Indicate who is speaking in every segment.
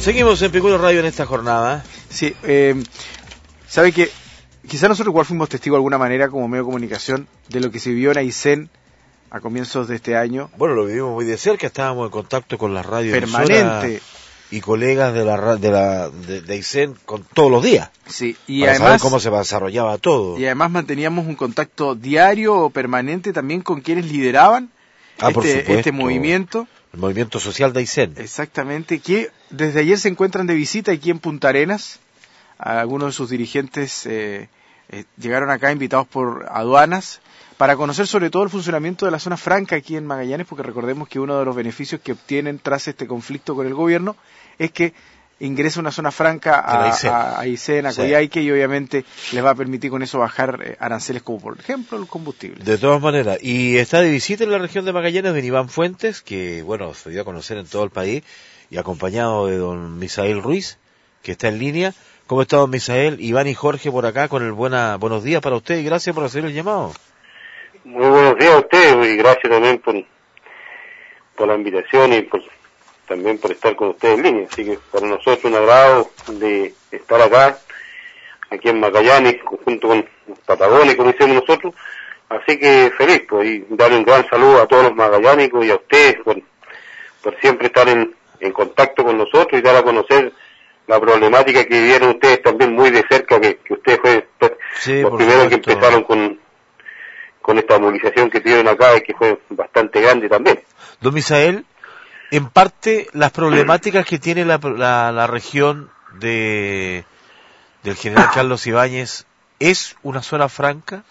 Speaker 1: Seguimos en Picudo Radio en esta jornada.
Speaker 2: Sí, sabe que quizá nosotros igual fuimos testigos de alguna manera como medio de comunicación de lo que se vivió en Aysén a comienzos de este año.
Speaker 1: Bueno, lo vivimos muy de cerca, estábamos en contacto con la radio
Speaker 2: permanente
Speaker 1: y colegas de Aysén con todos los días.
Speaker 2: Sí, y
Speaker 1: para
Speaker 2: además
Speaker 1: saber cómo se desarrollaba todo.
Speaker 2: Y además manteníamos un contacto diario o permanente también con quienes lideraban este movimiento.
Speaker 1: El movimiento social de Aysén.
Speaker 2: Exactamente, que desde ayer se encuentran de visita aquí en Punta Arenas. Algunos de sus dirigentes llegaron acá invitados por aduanas para conocer sobre todo el funcionamiento de la zona franca aquí en Magallanes, porque recordemos que uno de los beneficios que obtienen tras este conflicto con el gobierno es que ingresa una zona franca a Aysén, a Coyhaique, y obviamente les va a permitir con eso bajar aranceles como por ejemplo el combustible.
Speaker 1: De todas maneras, y está de visita en la región de Magallanes don Iván Fuentes, que bueno, se dio a conocer en todo el país, y acompañado de don Misael Ruiz, que está en línea. ¿Cómo está don Misael? Iván y Jorge por acá con el buenos días para usted y gracias por hacer el llamado.
Speaker 3: Muy buenos días a ustedes y gracias también por la invitación y también por estar con ustedes en línea. Así que para nosotros un agrado de estar aquí en Magallanes, junto con Patagones, como decimos nosotros. Así que feliz, pues, y darle un gran saludo a todos los magallánicos y a ustedes por siempre estar en contacto con nosotros y dar a conocer la problemática que vivieron ustedes también muy de cerca, que ustedes fue los primeros que empezaron con esta movilización que tuvieron acá y que fue bastante grande también.
Speaker 1: Don Misael, en parte las problemáticas que tiene la región del general Carlos Ibáñez, ¿es una zona franca?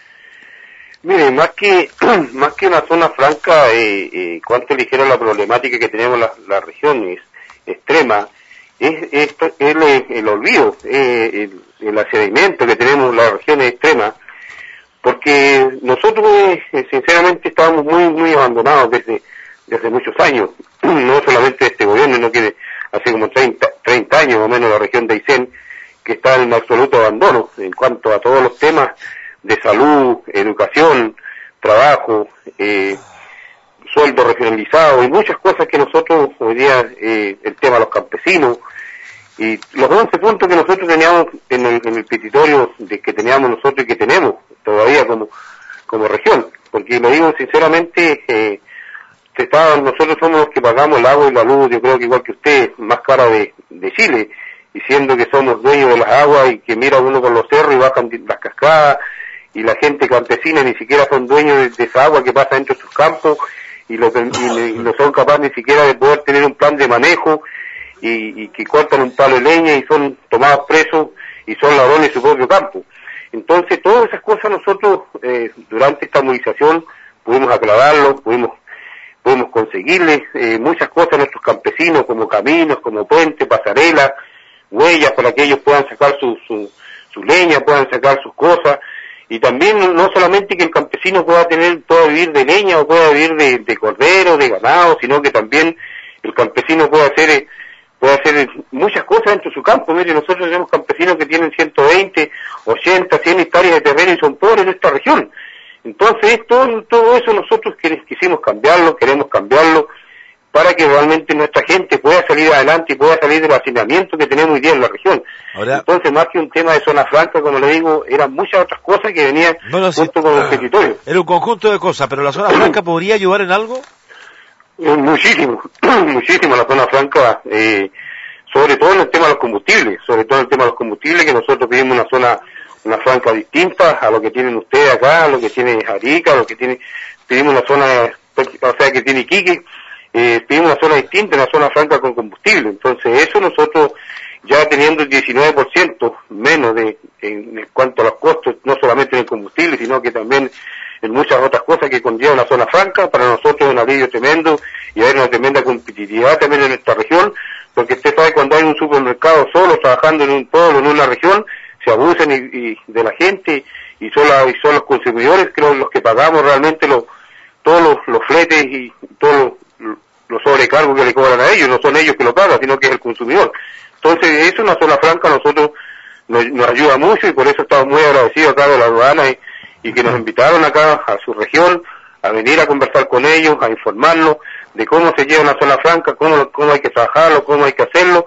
Speaker 3: Mire, más que una zona franca, cuanto ligera la problemática que tenemos la región es extrema, es el olvido, el accedimiento que tenemos la región es extrema, porque nosotros sinceramente estábamos muy abandonados desde muchos años, no solamente de este gobierno, sino que hace como 30 años más o menos la región de Aysén, que está en absoluto abandono en cuanto a todos los temas de salud, educación, trabajo, sueldo regionalizado y muchas cosas que nosotros hoy día, el tema de los campesinos y los 11 puntos que nosotros teníamos en el petitorio que teníamos nosotros y que tenemos todavía como región, porque lo digo sinceramente, nosotros somos los que pagamos el agua y la luz, yo creo que igual que usted, más cara de Chile, diciendo que somos dueños de las aguas y que mira uno con los cerros y bajan las cascadas, y la gente campesina ni siquiera son dueños de esa agua que pasa dentro de sus campos y no son capaces ni siquiera de poder tener un plan de manejo y que cortan un palo de leña y son tomados presos y son ladrones de su propio campo. Entonces todas esas cosas nosotros durante esta movilización pudimos aclararlo, pudimos conseguirles muchas cosas a nuestros campesinos, como caminos, como puentes, pasarelas, huellas para que ellos puedan sacar su leña, puedan sacar sus cosas. Y también no solamente que el campesino pueda vivir de leña o pueda vivir de cordero, de ganado, sino que también el campesino puede hacer muchas cosas dentro de su campo. Mire, nosotros tenemos campesinos que tienen 120, 80, 100 hectáreas de terreno y son pobres en esta región. Entonces, todo eso nosotros quisimos cambiarlo, queremos cambiarlo, para que realmente nuestra gente pueda salir adelante y pueda salir del hacinamiento que tenemos hoy día en la región. Ahora, entonces, más que un tema de zona franca, como le digo, eran muchas otras cosas que venían junto con el petitorio.
Speaker 1: Era un conjunto de cosas, pero ¿la zona franca podría ayudar en algo?
Speaker 3: Muchísimo la zona franca, sobre todo en el tema de los combustibles, que nosotros pedimos una franca distinta a lo que tienen ustedes acá, a lo que tiene Arica, a lo que pedimos una zona, o sea, que tiene Iquique, pedimos una zona distinta, una zona franca con combustible. Entonces eso nosotros, ya teniendo el 19% menos en cuanto a los costos, no solamente en el combustible, sino que también en muchas otras cosas que conlleva una zona franca, para nosotros es un alivio tremendo y hay una tremenda competitividad también en nuestra región, porque usted sabe, cuando hay un supermercado solo trabajando en un pueblo, en una región, se abusan y de la gente y son los consumidores los que pagamos realmente todos los fletes y todos los sobrecargos que le cobran a ellos. No son ellos que lo pagan, sino que es el consumidor. Entonces, eso, una zona franca, a nosotros nos ayuda mucho y por eso estamos muy agradecidos acá de la aduana y que nos invitaron acá a su región a venir a conversar con ellos, a informarnos de cómo se lleva una zona franca, cómo hay que trabajarlo, cómo hay que hacerlo,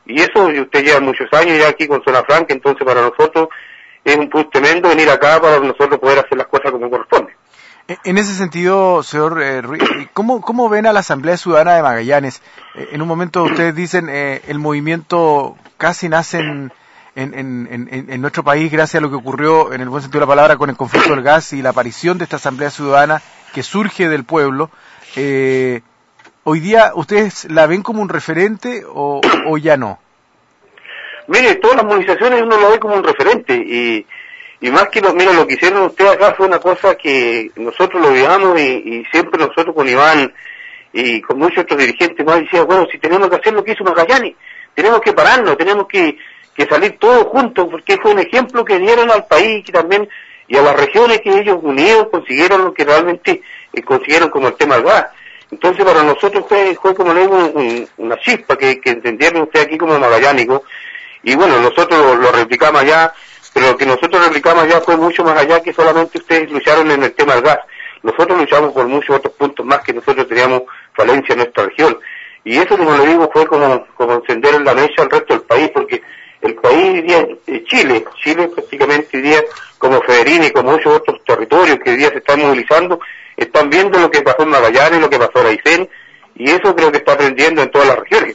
Speaker 3: Y eso, y usted lleva muchos años ya aquí con Zona Franca, entonces para nosotros es un plus tremendo venir acá para nosotros poder hacer las cosas como corresponde.
Speaker 2: En ese sentido, señor Ruiz, ¿cómo ven a la Asamblea Ciudadana de Magallanes? En un momento ustedes dicen el movimiento casi nace en nuestro país gracias a lo que ocurrió, en el buen sentido de la palabra, con el conflicto del gas y la aparición de esta Asamblea Ciudadana que surge del pueblo. ¿Hoy día ustedes la ven como un referente o ya no?
Speaker 3: Mire, todas las movilizaciones uno lo ve como un referente y más que lo que hicieron ustedes acá fue una cosa que nosotros lo veíamos y siempre nosotros con Iván y con muchos otros dirigentes más decían, bueno, si tenemos que hacer lo que hizo Magallanes, tenemos que pararnos, tenemos que salir todos juntos, porque fue un ejemplo que dieron al país y también y a las regiones que ellos unidos consiguieron lo que realmente consiguieron como el tema del gas. Entonces para nosotros fue como le digo una chispa que entendieron ustedes aquí como magallánicos, y bueno, nosotros lo replicamos allá, pero lo que nosotros replicamos allá fue mucho más allá que solamente ustedes lucharon en el tema del gas. Nosotros luchamos por muchos otros puntos más que nosotros teníamos falencia en nuestra región. Y eso, como le digo, fue como encender en la mesa al resto del país, porque el país hoy día, Chile prácticamente hoy día, como Federini y como muchos otros territorios que hoy día se están movilizando, están viendo lo que pasó en Magallanes, lo que pasó en Aysén, y eso creo que está aprendiendo en todas las regiones.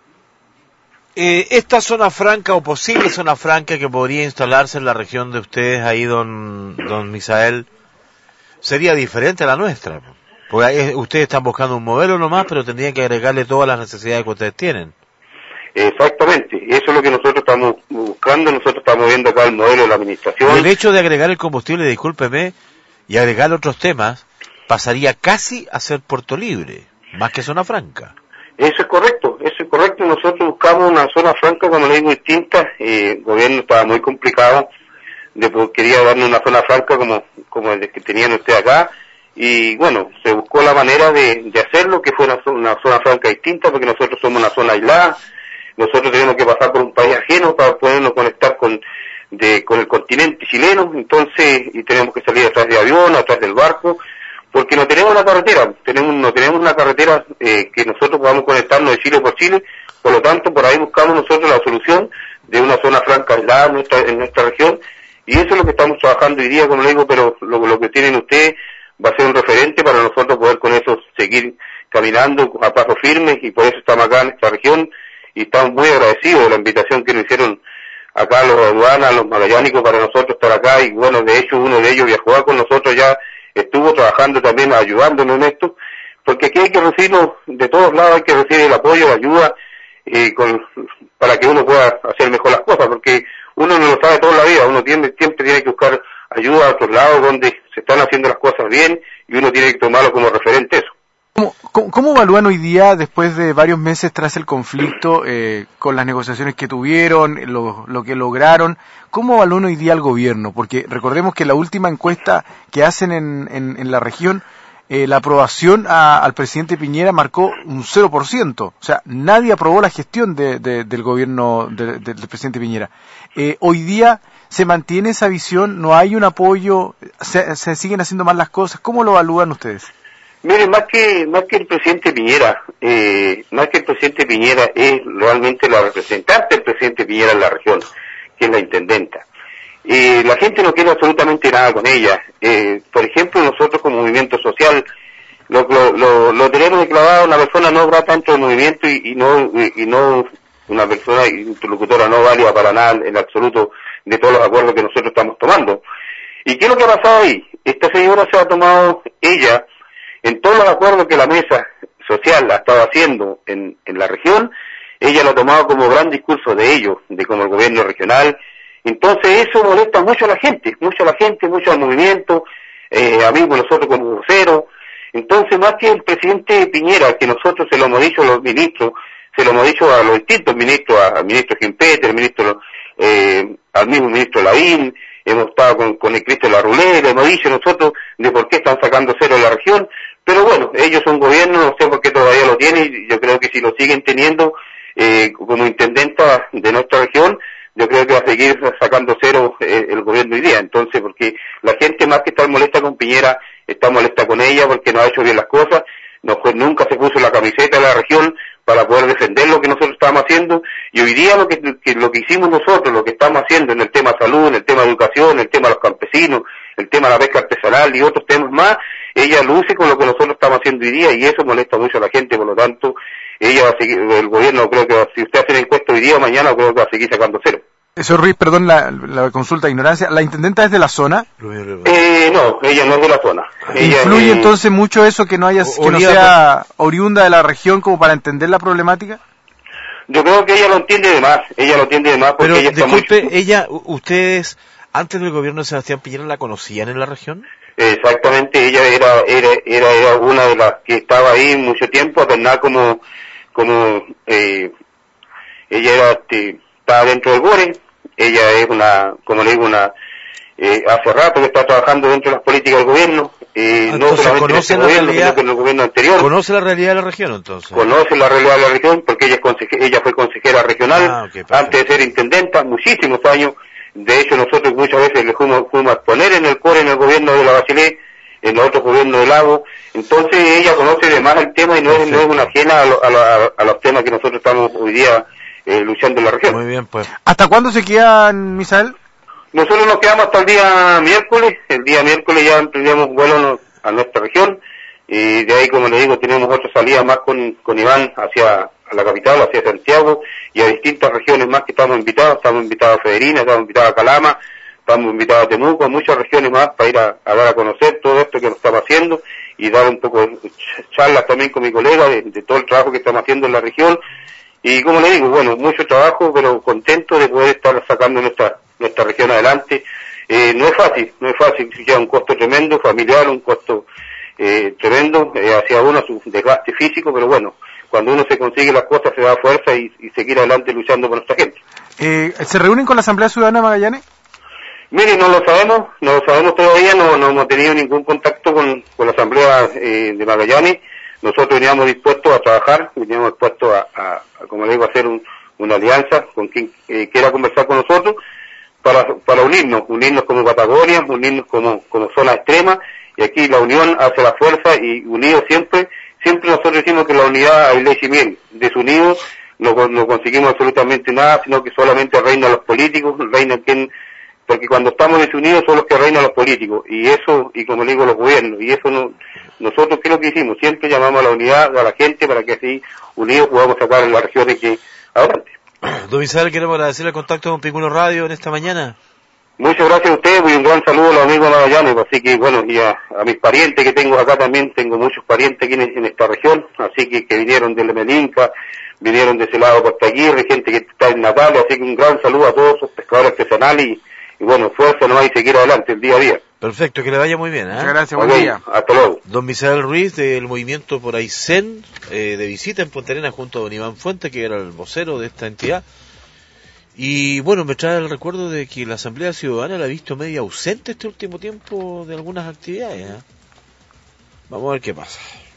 Speaker 1: Esta zona franca o posible zona franca que podría instalarse en la región de ustedes ahí, don Misael, sería diferente a la nuestra, porque ustedes están buscando un modelo nomás, pero tendrían que agregarle todas las necesidades que ustedes tienen.
Speaker 3: Exactamente, eso es lo que nosotros estamos buscando, nosotros estamos viendo acá el modelo de la administración.
Speaker 1: El hecho de agregar el combustible, discúlpeme, y agregar otros temas, pasaría casi a ser Puerto Libre, más que zona franca.
Speaker 3: Eso es correcto, nosotros buscamos una zona franca, como le digo, distinta, el gobierno estaba muy complicado, quería darnos una zona franca como el que tenían ustedes acá, y bueno, se buscó la manera de hacerlo, que fuera una zona franca distinta, porque nosotros somos una zona aislada, nosotros tenemos que pasar por un país ajeno para podernos conectar con el continente chileno, entonces, y tenemos que salir atrás de avión, atrás del barco, porque no tenemos una carretera, no tenemos una carretera que nosotros podamos conectarnos de Chile por Chile, por lo tanto, por ahí buscamos nosotros la solución de una zona franca aislada en nuestra región, y eso es lo que estamos trabajando hoy día, como le digo, pero lo que tienen ustedes va a ser un referente para nosotros poder con eso seguir caminando a paso firme, y por eso estamos acá en esta región, y estamos muy agradecidos de la invitación que nos hicieron acá los aduanas, los magallánicos, para nosotros estar acá, y bueno, de hecho uno de ellos viajó con nosotros ya, estuvo trabajando también, ayudándonos en esto, porque aquí hay que recibirlo de todos lados, hay que recibir el apoyo, la ayuda, para que uno pueda hacer mejor las cosas, porque uno no lo sabe toda la vida, uno siempre tiene que buscar ayuda a otros lados donde se están haciendo las cosas bien, y uno tiene que tomarlo como referente eso.
Speaker 2: ¿Cómo evalúan hoy día, después de varios meses tras el conflicto, con las negociaciones que tuvieron, lo que lograron, cómo evalúan hoy día al gobierno? Porque recordemos que la última encuesta que hacen en la región, la aprobación al presidente Piñera marcó un 0%. O sea, nadie aprobó la gestión del gobierno del presidente Piñera. Hoy día se mantiene esa visión, no hay un apoyo, se siguen haciendo mal las cosas. ¿Cómo lo evalúan ustedes?
Speaker 3: Mire, más que el presidente Piñera, es realmente la representante del presidente Piñera en la región, que es la intendenta. La gente no quiere absolutamente nada con ella. Por ejemplo, nosotros como movimiento social, lo tenemos declarado una persona no grata dentro del movimiento y no una persona interlocutora no válida para nada en absoluto de todos los acuerdos que nosotros estamos tomando. ¿Y qué es lo que ha pasado ahí? Esta señora se ha tomado, ella, en todos los acuerdos que la mesa social ha estado haciendo en la región, ella lo ha tomado como gran discurso de ellos, de como el gobierno regional. Entonces eso molesta mucho a la gente, mucho al movimiento, a mí, nosotros como voceros. Entonces, más que el presidente Piñera, que nosotros se lo hemos dicho a los ministros, se lo hemos dicho a los distintos ministros, al ministro Gimpeter, al mismo ministro Lavín, hemos estado con el Cristo Larroulé, le hemos dicho nosotros de por qué están sacando cero en la región, pero bueno, ellos son gobierno, no sé por qué todavía lo tienen, y yo creo que si lo siguen teniendo como intendenta de nuestra región, yo creo que va a seguir sacando cero el gobierno hoy día. Entonces, porque la gente más que estar molesta con Piñera, está molesta con ella porque no ha hecho bien las cosas, nunca se puso la camiseta de la región, para poder defender lo que nosotros estábamos haciendo, y hoy día lo que hicimos nosotros, lo que estamos haciendo en el tema salud, en el tema educación, en el tema de los campesinos, el tema de la pesca artesanal y otros temas más, ella luce con lo que nosotros estamos haciendo hoy día, y eso molesta mucho a la gente. Por lo tanto, ella va a seguir, el gobierno, creo que si usted hace la encuesta hoy día o mañana, creo que va a seguir sacando cero.
Speaker 2: Señor Ruiz, perdón la consulta de ignorancia, ¿la intendenta es de la zona?
Speaker 3: No, ella no es de la zona.
Speaker 2: ¿Influye entonces mucho eso que no sea oriunda de la región como para entender la problemática?
Speaker 3: Yo creo que ella lo entiende de más, porque
Speaker 1: pero,
Speaker 3: ella
Speaker 1: disculpe, ustedes, antes del gobierno de Sebastián Piñera, ¿la conocían en la región?
Speaker 3: Exactamente, ella era una de las que estaba ahí mucho tiempo, además ella estaba dentro del GORE. Ella es hace rato que está trabajando dentro de las políticas del gobierno, no solamente en este gobierno, sino que en el gobierno anterior.
Speaker 1: ¿Conoce la realidad de la región, entonces?
Speaker 3: Conoce la realidad de la región, porque ella fue consejera regional, antes de ser intendenta, muchísimos años. De hecho, nosotros muchas veces le fuimos a exponer en el CORE, en el gobierno de la Bachelet, en los otros gobiernos del Lago. Entonces, ella conoce de más el tema y no es una ajena a los temas que nosotros estamos hoy día luchando en la región.
Speaker 1: Muy bien, pues.
Speaker 2: ¿Hasta cuándo se quedan, Misael?
Speaker 3: Nosotros nos quedamos hasta el día miércoles. El día miércoles ya emprendemos vuelo a nuestra región, y de ahí, como le digo, tenemos otra salida más con Iván hacia la capital, hacia Santiago, y a distintas regiones más que estamos invitados a Federina, estamos invitados a Calama, estamos invitados a Temuco, a muchas regiones más para ir a dar a conocer todo esto que nos estamos haciendo, y dar un poco de charlas también con mi colega de todo el trabajo que estamos haciendo en la región. Y como le digo, bueno, mucho trabajo, pero contento de poder estar sacando nuestra región adelante. No es fácil, lleva un costo tremendo, familiar, un costo tremendo, hacia uno su desgaste físico, pero bueno, cuando uno se consigue las cosas se da fuerza y seguir adelante luchando por nuestra gente.
Speaker 2: ¿Se reúnen con la Asamblea Ciudadana de Magallanes?
Speaker 3: Mire, no lo sabemos todavía, no hemos tenido ningún contacto con la Asamblea de Magallanes. Nosotros veníamos dispuestos a trabajar, veníamos dispuestos a como le digo, a hacer una alianza con quien quiera conversar con nosotros, para unirnos como Patagonia, unirnos como zona extrema, y aquí la unión hace la fuerza, y unidos siempre nosotros decimos que la unidad hay leche y miel. Desunidos no conseguimos absolutamente nada, sino que solamente reinan los políticos, porque cuando estamos desunidos son los que reinan los políticos, y como le digo, los gobiernos, y eso no. Nosotros, ¿qué es lo que hicimos? Siempre llamamos a la unidad, a la gente, para que así, unidos, podamos sacar en las regiones que adelante.
Speaker 1: Don Misael, queremos agradecerle el contacto con Pingüino Radio en esta mañana.
Speaker 3: Muchas gracias a ustedes, y un gran saludo a los amigos de Magallanes, así que bueno, y a mis parientes que tengo acá también, tengo muchos parientes aquí en esta región, así que vinieron de Lemelinca, vinieron de ese lado de Puerto Aguirre, gente que está en Natal, así que un gran saludo a todos esos pescadores artesanales, y bueno, fuerza nomás y seguir adelante el día a día.
Speaker 1: Perfecto, que le vaya muy bien.
Speaker 2: Muchas gracias, buen día.
Speaker 3: Hasta luego.
Speaker 1: Don Misael Ruiz, del movimiento por Aysén, de visita en Punta Arenas junto a don Iván Fuentes, que era el vocero de esta entidad. Y bueno, me trae el recuerdo de que la Asamblea Ciudadana la ha visto media ausente este último tiempo de algunas actividades. Vamos a ver qué pasa.